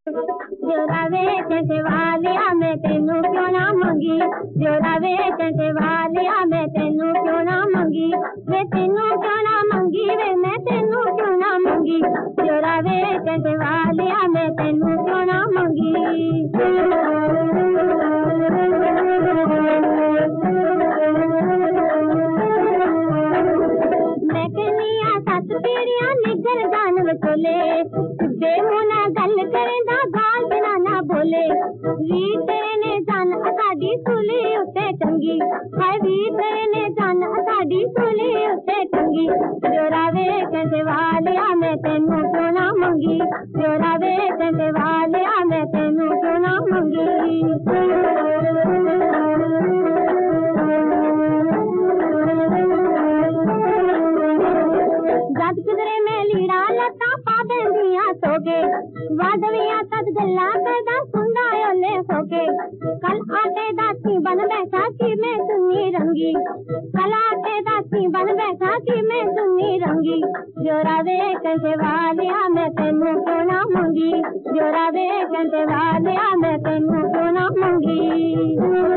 जोरा वेच वालिया मैं तेनू क्यों ना मंगी, जोरा वेच वालिया मैं तेनू क्यों ना मंगी, वे तेनू क्यों ना मंगी, वे मैं तेनू क्यों ना मंगी, जोरा वेच वालिया मैं तेनू क्यों ना मंगी। मैं कहनिया सत पीड़ियां निगर जान विचोले, बेमुना गल करेंदा गाल बिना ना बोले, वीर तेरे ने जान साडी सूली उत्ते टंगी, हाय वीर तेरे ने जान साडी सूली उत्ते टंगी, जोरा वेच वालिया मैं तेनू क्यों ना मंगी, जोरा वेच वालिया मैं तेनू क्यों ना मंगी। जद किधरे में लीड़ा लता पा देंदियां सोगे, वादवियां तद गल्ला करदा सुनदा ओले सोगे, कल आटे दासी बन बैठा कि मैं सुन्नी रंगी, कल आटे दासी बन बैठा कि मैं सुन्नी रंगी, जोरा वेच वालिया मैं तेनू क्यों ना मंगी, जोरा वेच वालिया मैं तेनू क्यों ना मंगी।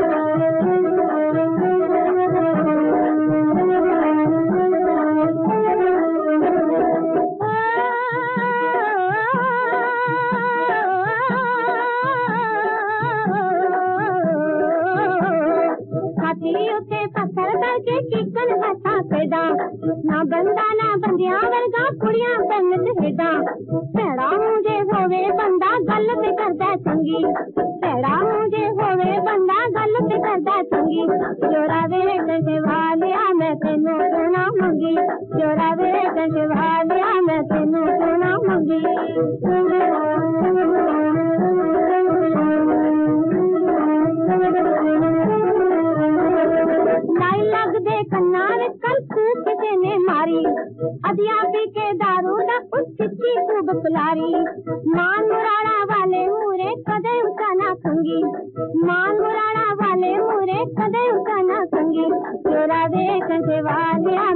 पत्थर करके चिकन हथा पैदा, ना बंदा ना बंदिया वर्गा कुड़ियां बनत हेदा, भैड़ा मुझे होवे बंदा गल पे करदा चंगी, भैड़ा मुझे होवे बंदा गल पे करदा चंगी, जोरा वेच वालिया मैं तेनू क्यों ना मंगी, जोरा वेच वालिया मैं तेनू क्यों ना मंगी। लग दे कन्ना कल खूब किसे ने मारी, अदिया पी के दारू दा उच्ची खूब पुलारी, मान मुराड़ा वाले मुरे कदे उसा ना खंगी, मान मुराड़ा वाले मुरे कदे उसा ना खंगी, जोरा वेच वालिया